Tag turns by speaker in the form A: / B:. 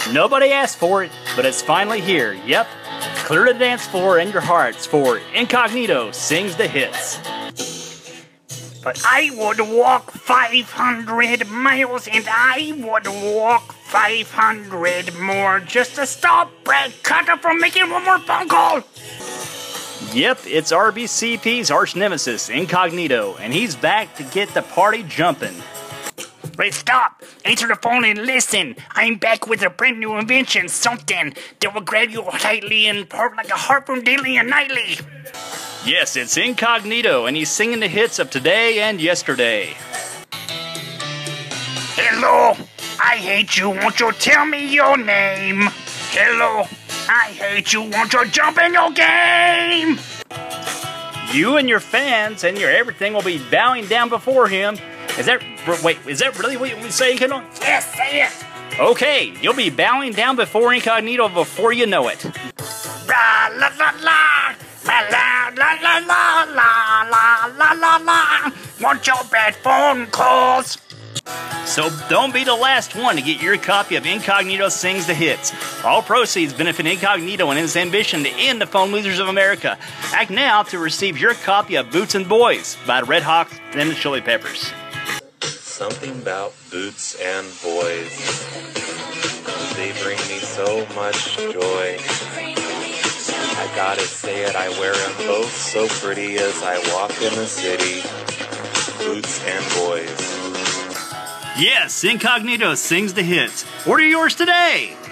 A: Nobody asked for it, but it's finally here. Yep, clear the dance floor and your hearts for Incognito Sings the Hits.
B: But I would walk 500 miles and I would walk 500 more just to stop Brad Carter from making one more phone call.
A: Yep, it's RBCP's arch nemesis, Incognito, and he's back to get the party jumping.
B: Wait, stop! Answer the phone and listen. I'm back with a brand new invention, something that will grab you tightly and part like a harpoon daily and nightly.
A: Yes, it's Incognito, and he's singing the hits of today and yesterday.
B: Hello, I hate you, won't you tell me your name? Hello, I hate you, won't you jump in your game?
A: You and your fans and your everything will be bowing down before him. Is that really what you say, Incognito?
B: Yes, say it.
A: Okay, you'll be bowing down before Incognito before you know it.
B: La la la la. La la la la la la la la la. Want your bad phone calls?
A: So don't be the last one to get your copy of Incognito Sings the Hits. All proceeds benefit Incognito and his ambition to end the phone losers of America. Act now to receive your copy of Boots and Boys by the Red Hot and the Chili Peppers.
C: Something about boots and boys. They bring me so much joy. I gotta say it, I wear them both so pretty as I walk in the city. Boots and boys.
A: Yes, Incognito Sings the Hits. Order yours today.